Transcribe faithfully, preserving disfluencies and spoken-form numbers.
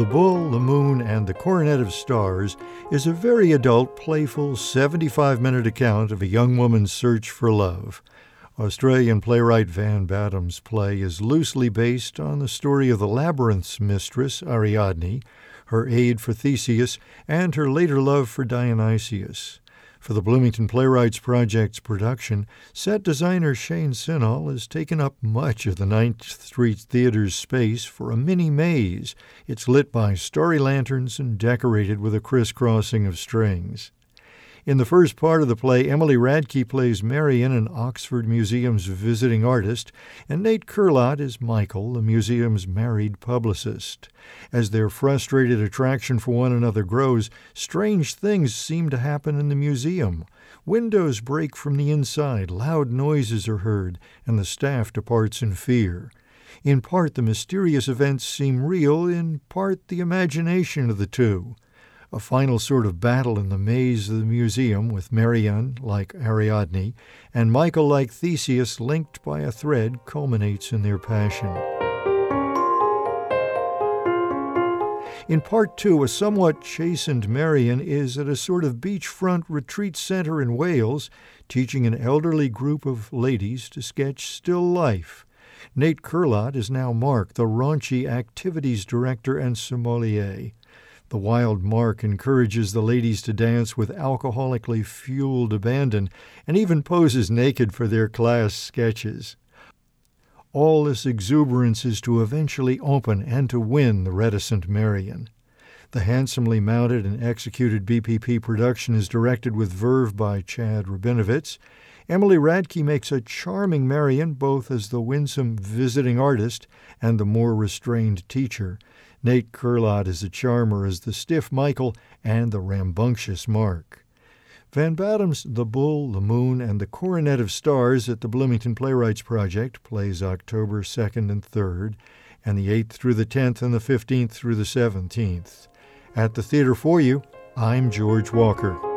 The Bull, the Moon, and the Coronet of Stars is a very adult, playful, seventy-five minute account of a young woman's search for love. Australian playwright Van Batten's play is loosely based on the story of the Labyrinth's mistress, Ariadne, her aid for Theseus, and her later love for Dionysius. For the Bloomington Playwrights Project's production, set designer Shane Sinall has taken up much of the Ninth Street Theater's space for a mini maze. It's lit by story lanterns and decorated with a crisscrossing of strings. In the first part of the play, Emily Radke plays Marian, an Oxford Museum's visiting artist, and Nate Kurlot is Michael, the museum's married publicist. As their frustrated attraction for one another grows, strange things seem to happen in the museum. Windows break from the inside, loud noises are heard, and the staff departs in fear. In part, the mysterious events seem real, in part, the imagination of the two. A final sort of battle in the maze of the museum with Marian, like Ariadne, and Michael, like Theseus, linked by a thread, culminates in their passion. In part two, a somewhat chastened Marian is at a sort of beachfront retreat center in Wales, teaching an elderly group of ladies to sketch still life. Nate Kurlot is now Mark, the raunchy activities director and sommelier. The wild Mark encourages the ladies to dance with alcoholically fueled abandon and even poses naked for their class sketches. All this exuberance is to eventually open and to win the reticent Marian. The handsomely mounted and executed B P P production is directed with verve by Chad Rabinovitz. Emily Radke makes a charming Marian, both as the winsome visiting artist and the more restrained teacher. Nate Kurlot is a charmer as the stiff Michael and the rambunctious Mark. Van Batten's The Bull, the Moon, and the Coronet of Stars at the Bloomington Playwrights Project plays October second and third, and the eighth through the tenth and the fifteenth through the seventeenth. At the theater for you, I'm George Walker.